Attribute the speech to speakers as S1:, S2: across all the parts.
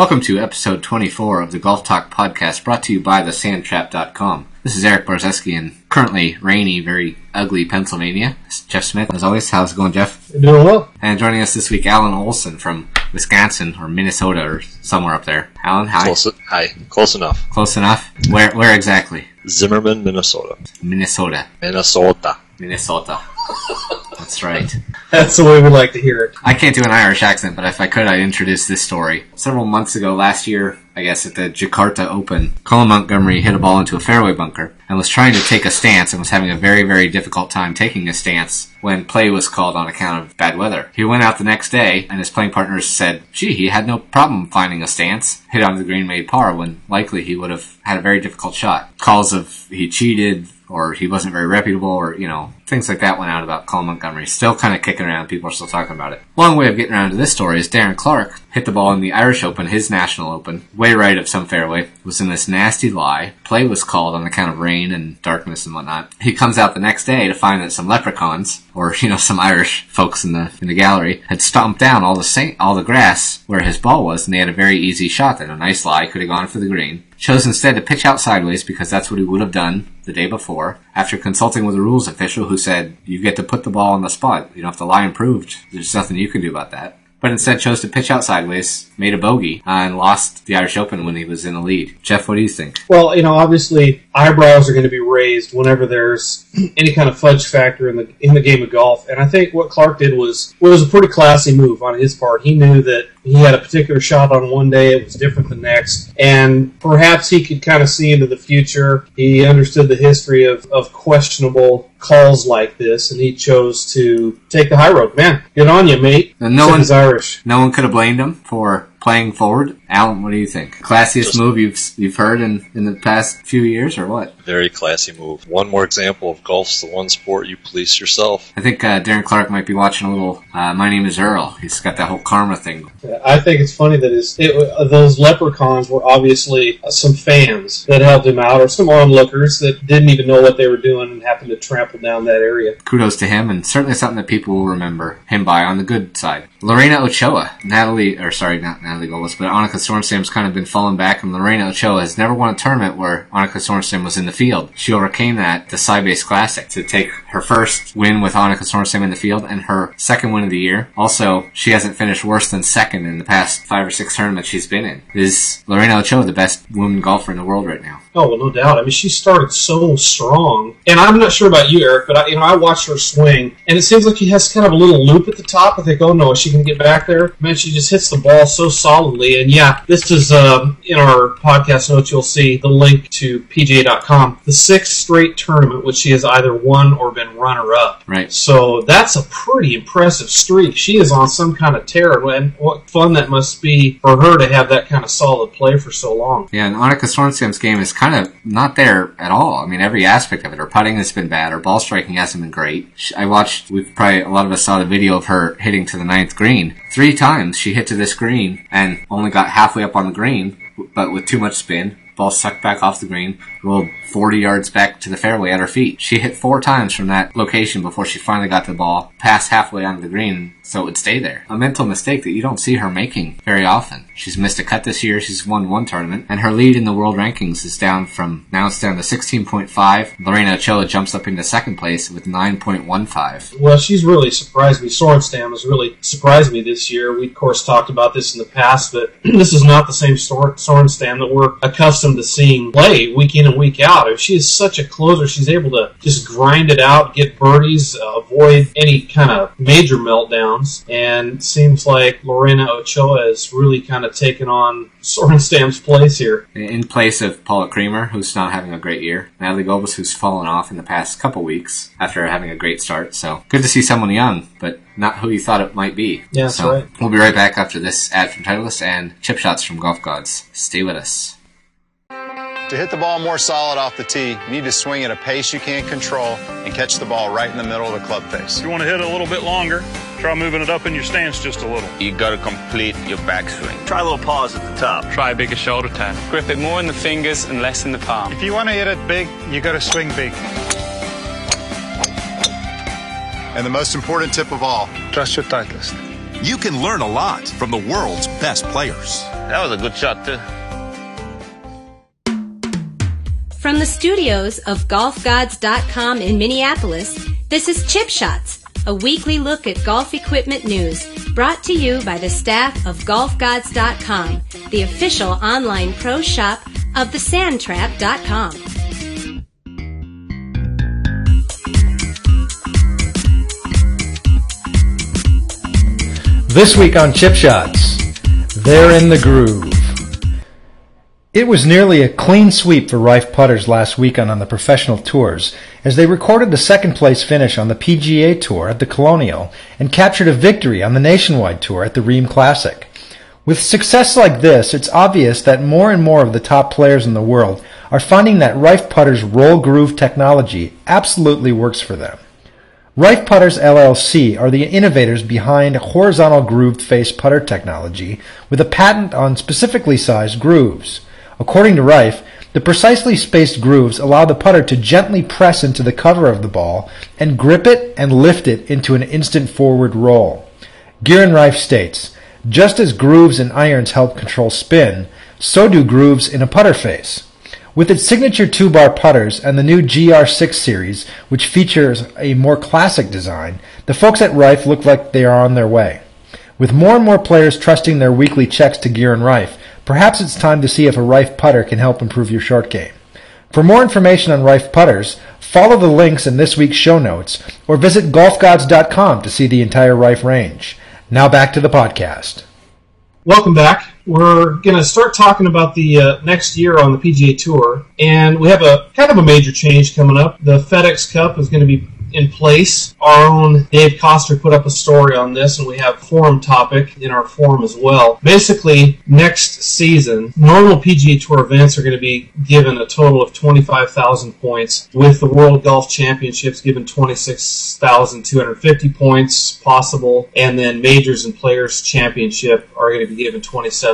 S1: Welcome to episode 24 of the Golf Talk podcast, brought to you by thesandtrap.com. This is Eric Barzeski in currently rainy, very ugly Pennsylvania. It's Jeff Smith, as always. How's it going, Jeff?
S2: Doing well.
S1: And joining us this week, Alan Olson from Wisconsin or Minnesota or somewhere up there. Alan, hi.
S3: Close enough.
S1: Close enough? Where exactly?
S3: Zimmerman, Minnesota.
S1: Minnesota. That's right.
S2: That's the way we like to hear it.
S1: I can't do an Irish accent, but if I could, I'd introduce this story. Several months ago, last year, I guess, at the Jakarta Open, Colin Montgomery hit a ball into a fairway bunker and was trying to take a stance and was having a very, very difficult time taking a stance when play was called on account of bad weather. He went out the next day, and his playing partners said, he had no problem finding a stance, hit onto the green, made par, when likely he would have had a very difficult shot. Calls of he cheated, or he wasn't very reputable, or, things like that went out about Colin Montgomery. Still kind of kicking around. People are still talking about it. Long way of getting around to this story is Darren Clarke hit the ball in the Irish Open, his national open, way right of some fairway, was in this nasty lie. Play was called on account of rain and darkness and whatnot. He comes out the next day to find that some leprechauns, or, some Irish folks in the gallery, had stomped down all the grass where his ball was, and they had a very easy shot that a nice lie could have gone for the green. Chose instead to pitch out sideways because that's what he would have done the day before, after consulting with a rules official who said, you get to put the ball on the spot. You don't have to lie improved. There's nothing you can do about that. But instead chose to pitch out sideways, made a bogey, and lost the Irish Open when he was in the lead. Jeff, what do you think?
S2: Well, obviously, eyebrows are going to be raised whenever there's any kind of fudge factor in the game of golf. And I think what Clarke did was a pretty classy move on his part. He knew that he had a particular shot on one day, it was different the next, and perhaps he could kind of see into the future. He understood the history of questionable calls like this, and he chose to take the high road. Man, good on you, mate.
S1: And
S2: He's Irish.
S1: No one could have blamed him for playing forward. Alan, what do you think? Classiest move you've heard in the past few years, or what?
S3: Very classy move. One more example of golf's the one sport you police yourself.
S1: I think Darren Clarke might be watching a little My Name is Earl. He's got that whole karma thing.
S2: I think it's funny that those leprechauns were obviously some fans that helped him out, or some onlookers that didn't even know what they were doing and happened to trample down that area.
S1: Kudos to him, and certainly something that people will remember him by on the good side. Lorena Ochoa, not Natalie Goldless, but Annika Sorenstam's kind of been falling back, and Lorena Ochoa has never won a tournament where Annika Sorenstam was in the field. She overcame that, the Sybase Classic, to take her first win with Annika Sorenstam in the field and her second win of the year. Also, she hasn't finished worse than second in the past 5 or 6 tournaments she's been in. Is Lorena Ochoa the best woman golfer in the world right now?
S2: Oh, well, no doubt. I mean, she started so strong. And I'm not sure about you, Eric, but I watched her swing, and it seems like she has kind of a little loop at the top. I think, oh no, is she going to get back there? Man, she just hits the ball so solidly. And yeah, this is, in our podcast notes, you'll see the link to PGA.com, the 6th straight tournament which she has either won or been runner-up.
S1: Right.
S2: So that's a pretty impressive streak. She is on some kind of tear, and what fun that must be for her to have that kind of solid play for so long.
S1: Yeah, and Annika Sorenstam's game is kind of not there at all. I mean, every aspect of it. Her putting has been bad. Her ball striking hasn't been great. A lot of us saw the video of her hitting to the 9th green. 3 times she hit to this green and only got halfway up on the green, but with too much spin. Ball sucked back off the green, rolled 40 yards back to the fairway at her feet. She hit 4 times from that location before she finally got the ball past halfway onto the green so it would stay there. A mental mistake that you don't see her making very often. She's missed a cut this year, she's won 1 tournament, and her lead in the world rankings is down to 16.5. Lorena Ochoa jumps up into 2nd place with 9.15.
S2: Well, she's really surprised me. Sorenstam has really surprised me this year. We, of course, talked about this in the past, but this is not the same Sorenstam that we're accustomed to seeing play week in and week out. If she is such a closer, she's able to just grind it out, get birdies, avoid any kind of major meltdowns, and it seems like Lorena Ochoa has really kind of taken on Sorenstam's place here.
S1: In place of Paula Creamer, who's not having a great year. Natalie Goldless, who's fallen off in the past couple weeks after having a great start. So good to see someone young, but not who you thought it might be.
S2: Yeah, that's right.
S1: We'll be right back after this ad from Titleist and chip shots from Golf Gods. Stay with us.
S4: To hit the ball more solid off the tee, you need to swing at a pace you can't control and catch the ball right in the middle of the club face.
S5: If you want to hit it a little bit longer, try moving it up in your stance just a little.
S6: You got to complete your backswing.
S7: Try a little pause at the top.
S8: Try a bigger shoulder tap. Grip it more in the fingers and less in the palm.
S9: If you want to hit it big, you got to swing big.
S4: And the most important tip of all,
S9: trust your Titleist.
S10: You can learn a lot from the world's best players.
S6: That was a good shot, too.
S7: From the studios of GolfGods.com in Minneapolis, this is Chip Shots, a weekly look at golf equipment news, brought to you by the staff of GolfGods.com, the official online pro shop of thesandtrap.com.
S10: This week on Chip Shots, they're in the groove. It was nearly a clean sweep for Rife putters last weekend on the professional tours as they recorded a second-place finish on the PGA Tour at the Colonial and captured a victory on the Nationwide Tour at the Rheem Classic. With success like this, it's obvious that more and more of the top players in the world are finding that Rife putters' roll groove technology absolutely works for them. Rife Putters LLC are the innovators behind horizontal grooved face putter technology with a patent on specifically sized grooves. According to Rife, the precisely spaced grooves allow the putter to gently press into the cover of the ball and grip it and lift it into an instant forward roll. Geiran Rife states, just as grooves in irons help control spin, so do grooves in a putter face. With its signature 2-bar putters and the new GR6 series, which features a more classic design, the folks at Rife look like they are on their way. With more and more players trusting their weekly checks to Geiran Rife, perhaps it's time to see if a Rife putter can help improve your short game. For more information on Rife putters, follow the links in this week's show notes or visit golfgods.com to see the entire Rife range. Now back to the podcast.
S2: Welcome back. We're going to start talking about the next year on the PGA Tour, and we have a kind of a major change coming up. The FedEx Cup is going to be in place. Our own Dave Koster put up a story on this, and we have a forum topic in our forum as well. Basically, next season, normal PGA Tour events are going to be given a total of 25,000 points, with the World Golf Championships given 26,250 points possible, and then Majors and Players Championship are going to be given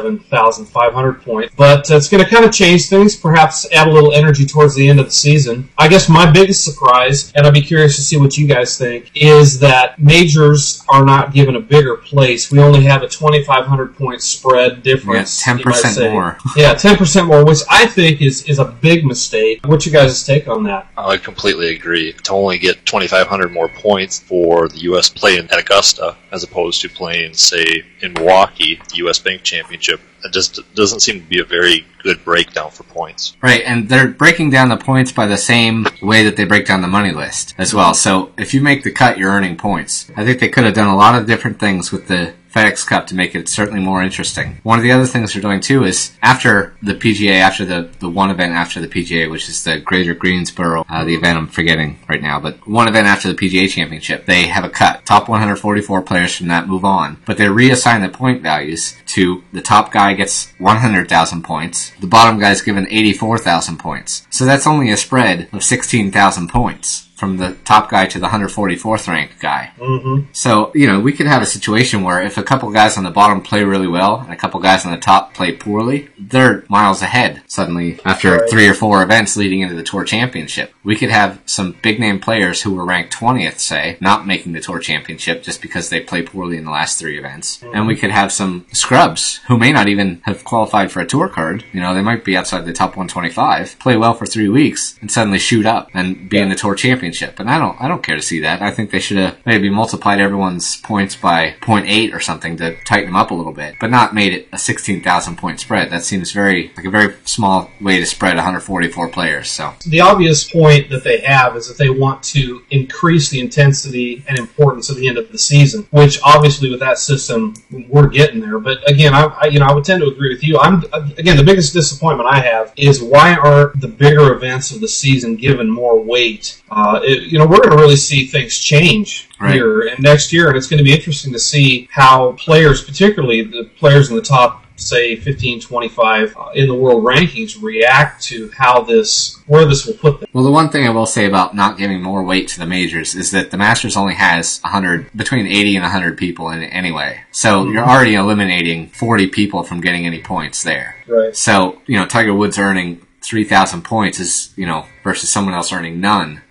S2: 27,500 points. But it's going to kind of change things, perhaps add a little energy towards the end of the season. I guess my biggest surprise, and I'll be curious to see what you guys think, is that majors are not given a bigger place. We only have a 2,500 point spread difference.
S1: Yeah, 10% more.
S2: Yeah, 10% more, which I think is a big mistake. What's your guys' take on that?
S3: I completely agree. To only get 2,500 more points for the U.S. playing at Augusta as opposed to playing, say, in Milwaukee, the U.S. Bank Championship, it just doesn't seem to be a very good breakdown for points.
S1: Right, and they're breaking down the points by the same way that they break down the money list as well. So if you make the cut, you're earning points. I think they could have done a lot of different things with the FedEx Cup to make it certainly more interesting. One of the other things they're doing too is after the PGA, after the one event after the PGA, which is the Greater Greensboro, the event I'm forgetting right now, but one event after the PGA Championship, they have a cut. Top 144 players from that move on, but they reassign the point values to the top guy gets 100,000 points, the bottom guy's given 84,000 points. So that's only a spread of 16,000 points from the top guy to the 144th ranked guy. Mm-hmm. So, we could have a situation where if a couple guys on the bottom play really well and a couple guys on the top play poorly, they're miles ahead suddenly after 3 or 4 events leading into the Tour Championship. We could have some big name players who were ranked 20th, say, not making the Tour Championship just because they play poorly in the last 3 events. Mm-hmm. And we could have some scrubs who may not even have qualified for a tour card. They might be outside the top 125, play well for 3 weeks, and suddenly shoot up and be in the Tour Championship. And I don't care to see that. I think they should have maybe multiplied everyone's points by 0.8 or something to tighten them up a little bit, but not made it a 16,000 point spread. That seems like a very small way to spread 144 players. So
S2: the obvious point that they have is that they want to increase the intensity and importance of the end of the season, which obviously with that system we're getting there. But again, I would tend to agree with you. The biggest disappointment I have is why aren't the bigger events of the season given more weight? We're going to really see things change here and next year, and it's going to be interesting to see how players, particularly the players in the top, say, 15, 25 in the world rankings, react to where this will put them.
S1: Well, the one thing I will say about not giving more weight to the majors is that the Masters only has between 80 and 100 people in it anyway. So you're already eliminating 40 people from getting any points there.
S2: Right.
S1: So, Tiger Woods earning 3,000 points is, versus someone else earning none.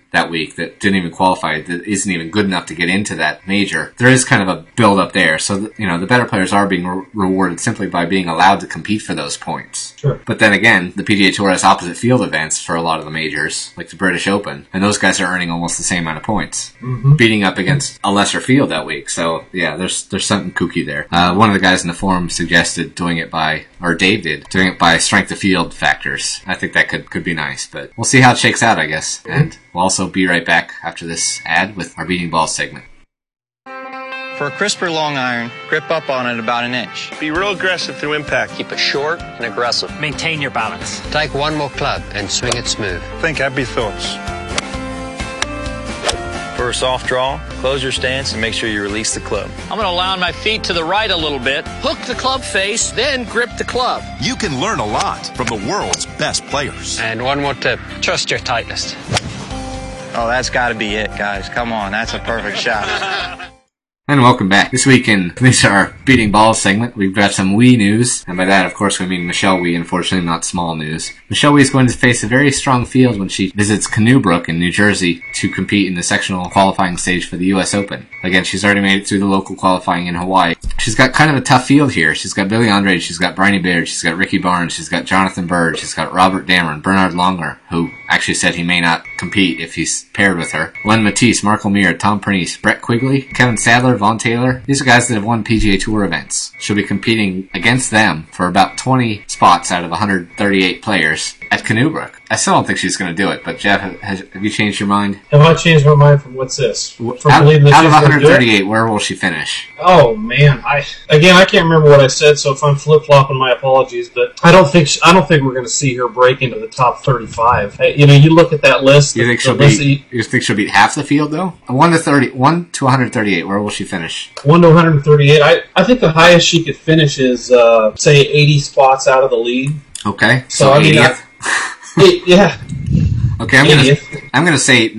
S1: that week that didn't even qualify, that isn't even good enough to get into that major. There is kind of a build up there. So, the better players are being rewarded simply by being allowed to compete for those points.
S2: Sure.
S1: But then again, the PGA Tour has opposite field events for a lot of the majors, like the British Open, and those guys are earning almost the same amount of points, beating up against a lesser field that week. So, yeah, there's something kooky there. One of the guys in the forum suggested Dave did, doing it by strength of field factors. I think that could be nice, but we'll see how it shakes out, I guess. And we'll also be right back after this ad with our beating balls segment.
S11: For a crisper long iron, grip up on it about an inch.
S12: Be real aggressive through impact.
S13: Keep it short and aggressive.
S14: Maintain your balance.
S13: Take one more club and swing it smooth.
S9: Think happy thoughts.
S15: For a soft draw, close your stance and make sure you release the club.
S14: I'm going to lounge my feet to the right a little bit, hook the club face, then grip the club.
S16: You can learn a lot from the world's best players.
S13: And one more tip.
S14: Trust your tightest.
S11: Oh, that's got to be it, guys. Come on, that's a perfect shot.
S1: And welcome back. This week in this our Beating Balls segment, we've got some Wii news. And by that, of course, we mean Michelle Wii, unfortunately not small news. Michelle Wii is going to face a very strong field when she visits Canoe Brook in New Jersey to compete in the sectional qualifying stage for the U.S. Open. Again, she's already made it through the local qualifying in Hawaii. She's got kind of a tough field here. She's got Billy Andrade, she's got Bryony Baird, she's got Ricky Barnes, she's got Jonathan Bird, she's got Robert Dameron, Bernard Longer, who actually said he may not compete if he's paired with her, Len Matisse, Mark O'Meara, Tom Pernice, Brett Quigley, Kevin Sadler, Vaughn Taylor. These are guys that have won PGA Tour events. She'll be competing against them for about 20 spots out of 138 players at Canoe Brook. I still don't think she's going to do it, but Jeff, have you changed your mind?
S2: Have I changed my mind from what's this? From
S1: out
S2: believing that
S1: of
S2: she's gonna
S1: 138, where will she finish?
S2: Oh man, I can't remember what I said, so if I'm flip flopping, my apologies. But I don't think we're going to see her break into the top 35. You look at that list.
S1: You think she'll beat half the field though? 1 to 138. Where will she finish?
S2: 1 to 138. I think the highest she could finish is say 80 spots out of the lead.
S1: Okay,
S2: so 80th. Yeah.
S1: Okay, I'm gonna say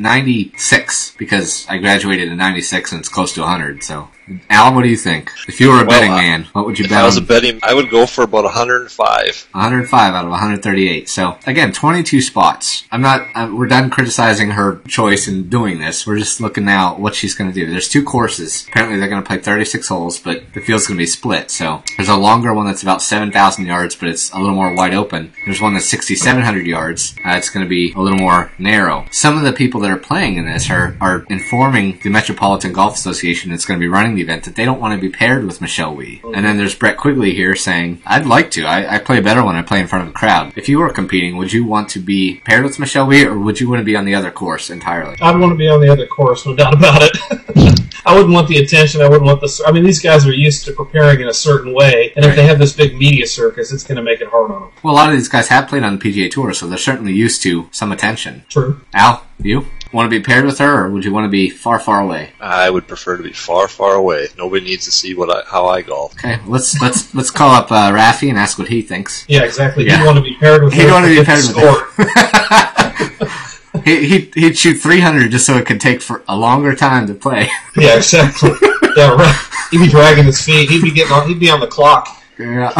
S1: 96 because I graduated in 96 and it's close to 100. So, Al, what do you think? If you were a betting man, what would you bet?
S3: If I was a betting, I would go for about 105.
S1: 105 out of 138. So again, 22 spots. We're done criticizing her choice in doing this. We're just looking now at what she's going to do. There's 2 courses. Apparently they're going to play 36 holes, but the field's going to be split. So there's a longer one that's about 7,000 yards, but it's a little more wide open. There's one that's 6,700 yards. It's going to be a little more narrow. Some of the people that are playing in this are informing the Metropolitan Golf Association that's going to be running the event that they don't want to be paired with Michelle Wii. And then there's Brett Quigley here saying, I'd like to. I play better when I play in front of a crowd. If you were competing, would you want to be paired with Michelle Wii, or would you want to be on the other course entirely?
S2: I'd want to be on the other course, no doubt about it. I wouldn't want the attention. I wouldn't want the... I mean, these guys are used to preparing in a certain way, and if they have this big media circus, it's going to make it hard on them.
S1: Well, a lot of these guys have played on the PGA Tour, so they're certainly used to some attention.
S2: True.
S1: Al, you? Want to be paired with her, or would you want to be far, far away?
S3: I would prefer to be far, far away. Nobody needs to see how I golf.
S1: Okay, let's call up Rafi and ask what he thinks.
S2: Yeah, exactly. Yeah. He'd want to be paired with her.
S1: He'd want to be paired with her. He'd shoot 300 just so it could take for a longer time to play.
S2: Yeah, exactly. Yeah, right. He'd be dragging his feet. He'd be on the clock.
S1: Yeah.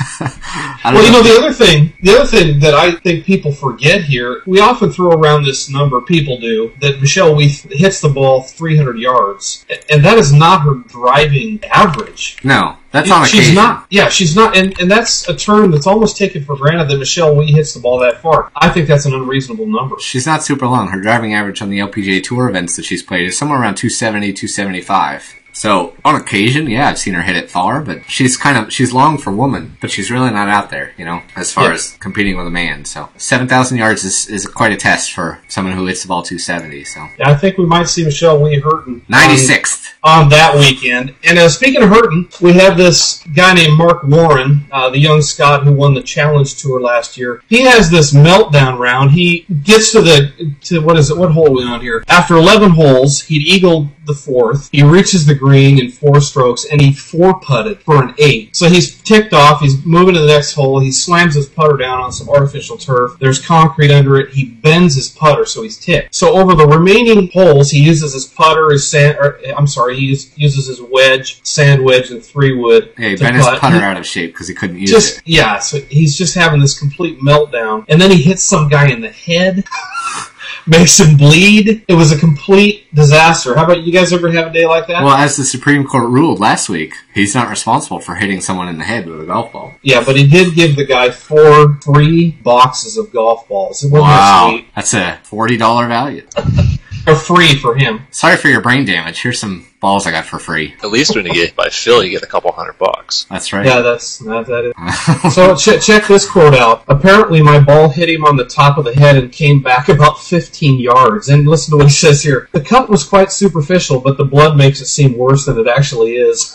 S2: Well, the other thing that I think people forget here, we often throw around this number, people do, that Michelle Wii hits the ball 300 yards, and that is not her driving average.
S1: No, that's on occasion.
S2: She's not. Yeah, she's not, and that's a term that's almost taken for granted that Michelle Wii hits the ball that far. I think that's an unreasonable number.
S1: She's not super long. Her driving average on the LPGA Tour events that she's played is somewhere around 270, 275. So, on occasion, yeah, I've seen her hit it far, but she's long for woman, but she's really not out there, as far as competing with a man. So, 7,000 yards is quite a test for someone who hits the ball 270, so.
S2: Yeah, I think we might see Michelle Wii hurting.
S1: 96th.
S2: On that weekend. And speaking of hurting, we have this guy named Mark Warren, the young Scot who won the Challenge Tour last year. He has this meltdown round. He gets to what hole are we on here? After 11 holes, he'd eagled the 4th. He reaches the green in 4 strokes, and he 4-putted for an 8. So he's ticked off. He's moving to the next hole. He slams his putter down on some artificial turf. There's concrete under it. He bends his putter, so he's ticked. So over the remaining holes, he uses his putter, he uses his wedge, sand wedge, and 3-wood.
S1: Yeah, he bent his putter out of shape because he couldn't use it.
S2: Yeah, so he's just having this complete meltdown. And then he hits some guy in the head. makes him bleed. It was a complete disaster. How about you guys ever have a day like that?
S1: Well, as the Supreme Court ruled last week, he's not responsible for hitting someone in the head with a golf ball.
S2: Yeah, but he did give the guy 4 free boxes of golf balls. It wasn't
S1: Wow,
S2: sweet.
S1: that's a $40 value.
S2: Or free for him.
S1: Sorry for your brain damage. Here's some balls I got for free.
S3: At least when you get by Phil, you get a couple $100.
S1: That's right.
S2: Yeah, that is. So check this quote out. Apparently my ball hit him on the top of the head and came back about 15 yards. And listen to what he says here. The cut was quite superficial, but the blood makes it seem worse than it actually is.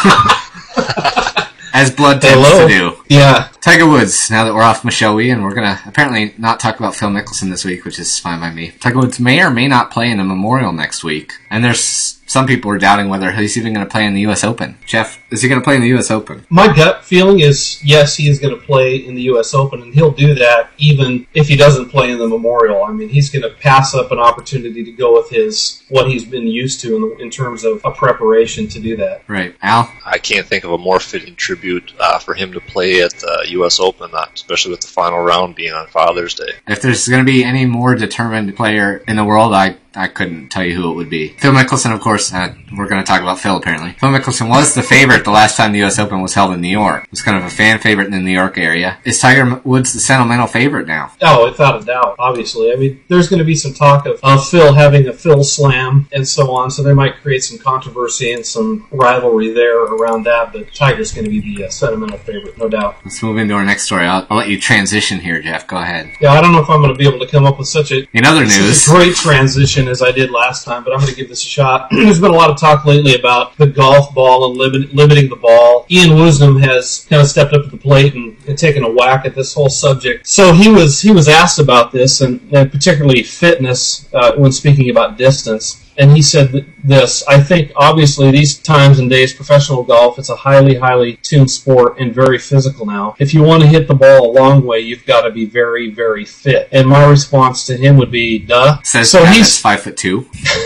S1: As blood tends to do.
S2: Yeah.
S1: Tiger Woods, now that we're off Michelle Wie, and we're going to apparently not talk about Phil Mickelson this week, which is fine by me. Tiger Woods may or may not play in the Memorial next week. And there's some people are doubting whether he's even going to play in the U.S. Open. Jeff, is he going to play in the U.S. Open?
S2: My gut feeling is, yes, he is going to play in the U.S. Open, and he'll do that even if he doesn't play in the Memorial. I mean, he's going to pass up an opportunity to go with what he's been used to in terms of a preparation to do that.
S1: Right. Al?
S3: I can't think of a more fitting tribute for him to play at the U.S. Open, especially with the final round being on Father's Day.
S1: If there's going to be any more determined player in the world, I couldn't tell you who it would be. Phil Mickelson, of course, we're going to talk about Phil apparently. Phil Mickelson was the favorite the last time the U.S. Open was held in New York. It was kind of a fan favorite in the New York area. Is Tiger Woods the sentimental favorite now?
S2: Oh, without a doubt, obviously. I mean, there's going to be some talk of Phil having a Phil slam and so on, so they might create some controversy and some rivalry there around that, but Tiger's going to be the sentimental favorite, no doubt.
S1: Let's move into our next story. I'll let you transition here, Jeff. Go ahead.
S2: Yeah, I don't know if I'm going to be able to come up with such a great transition as I did last time, but I'm going to give this a shot. There's been a lot of talk lately about the golf ball and limiting the ball. Ian Woosnam has kind of stepped up to the plate and taken a whack at this whole subject. So he was asked about this, and particularly fitness when speaking about distance. And he said this: I think, obviously, these times and days, professional golf, it's a highly, highly tuned sport and very physical now. If you want to hit the ball a long way, you've got to be very, very fit. And my response to him would be, duh.
S1: Says so he's 5'2".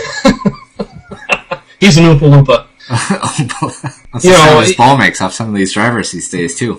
S2: He's an Oompa Loompa.
S1: That's the sound his ball makes off some of these drivers these days, too.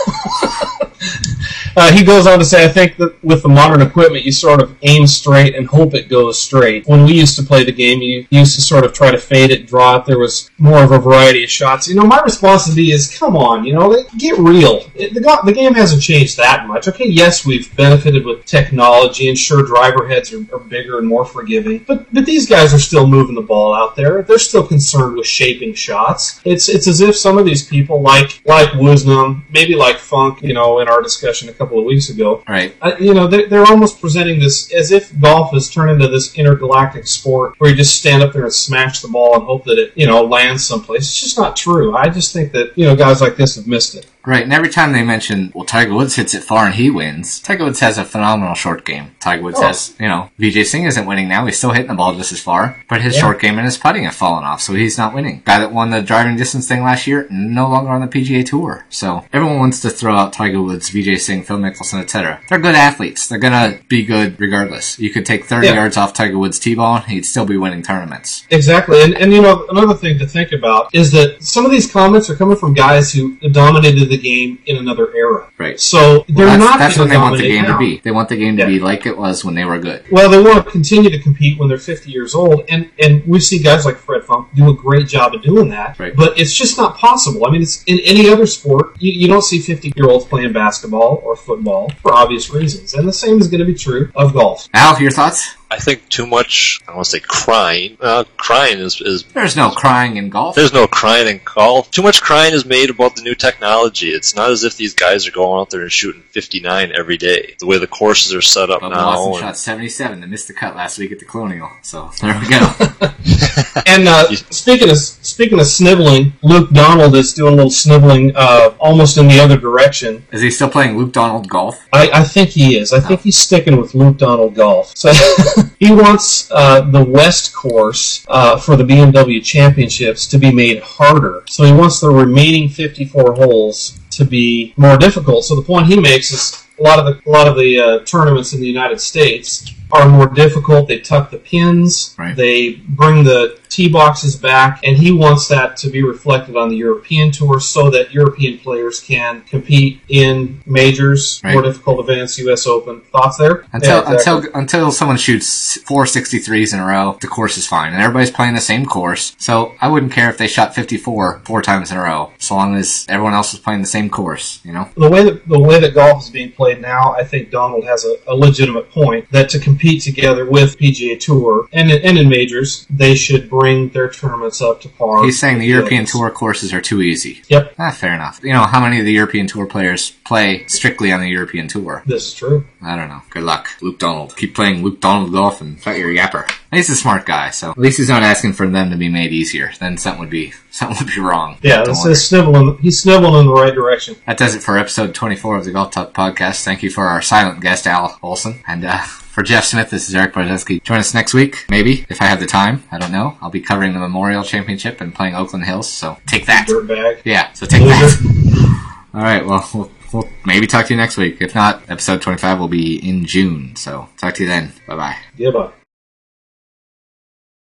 S2: He goes on to say, I think that with the modern equipment, you sort of aim straight and hope it goes straight. When we used to play the game, you used to sort of try to fade it, draw it. There was more of a variety of shots. My response would be is, come on, get real. The game hasn't changed that much. Okay, yes, we've benefited with technology, and sure, driver heads are bigger and more forgiving, but these guys are still moving the ball out there. They're still concerned with shaping shots. It's as if some of these people, like Woosnam, maybe like Funk, in our discussion a couple of weeks ago.
S1: Right.
S2: They're almost presenting this as if golf has turned into this intergalactic sport where you just stand up there and smash the ball and hope that it, lands someplace. It's just not true. I just think that, guys like this have missed it.
S1: Right, and every time they mention, Tiger Woods hits it far and he wins, Tiger Woods has a phenomenal short game. Tiger Woods has, Vijay Singh isn't winning now. He's still hitting the ball just as far, but his short game and his putting have fallen off, so he's not winning. Guy that won the driving distance thing last year, no longer on the PGA Tour. So everyone wants to throw out Tiger Woods, Vijay Singh, Phil Mickelson, etc. They're good athletes. They're gonna be good regardless. You could take 30 yards off Tiger Woods' T-ball, and he'd still be winning tournaments.
S2: Exactly, and another thing to think about is that some of these comments are coming from guys who dominated the game in another era.
S1: Right.
S2: So
S1: that's what they want the game to be. They want the game to be like it was when they were good.
S2: Well, they want to continue to compete when they're 50 years old, and we see guys like Fred Funk do a great job of doing that.
S1: Right.
S2: But it's just not possible. I mean, it's in any other sport, you don't see 50-year-olds playing basketball or football for obvious reasons, and the same is going to be true of golf.
S1: Al, your thoughts?
S3: I think too much, I want to say crying. Crying is...
S1: There's no crying in golf.
S3: There's no crying in golf. Too much crying is made about the new technology. It's not as if these guys are going out there and shooting 59 every day. The way the courses are set up now.
S1: Lawson shot 77 and missed the cut last week at the Colonial. So, there we go.
S2: And speaking of sniveling, Luke Donald is doing a little sniveling almost in the other direction.
S1: Is he still playing Luke Donald golf?
S2: I think he is. I think he's sticking with Luke Donald golf. So he wants the West course for the BMW Championships to be made harder. So he wants the remaining 54 holes to be more difficult. So the point he makes is a lot of the tournaments in the United States are more difficult. They tuck the pins.
S1: Right.
S2: They bring the tee boxes back, and he wants that to be reflected on the European Tour so that European players can compete in majors, more difficult events, U.S. Open. Thoughts there?
S1: Until someone shoots 463s in a row, the course is fine, and everybody's playing the same course. So I wouldn't care if they shot 54 4 times in a row, so long as everyone else is playing the same course. You know,
S2: the way that golf is being played now, I think Donald has a legitimate point that to compete together with PGA Tour and in majors, they should bring their tournaments up to par.
S1: He's saying the European Tour courses are too easy.
S2: Yep.
S1: Fair enough. You know, how many of the European Tour players play strictly on the European Tour?
S2: This is true.
S1: I don't know. Good luck, Luke Donald. Keep playing Luke Donald golf and shut your yapper. He's a smart guy, so at least he's not asking for them to be made easier. Then something would be wrong.
S2: Yeah, he's sniveling in the right direction.
S1: That does it for episode 24 of the Golf Talk Podcast. Thank you for our silent guest, Al Olson. And for Jeff Smith, this is Eric Barzeski. Join us next week, maybe, if I have the time. I don't know. I'll be covering the Memorial Championship and playing Oakland Hills, so take that.
S2: Dirtbag.
S1: Yeah, so take that. All right, well, we'll maybe talk to you next week. If not, episode 25 will be in June, so talk to you then. Bye-bye.
S2: Goodbye.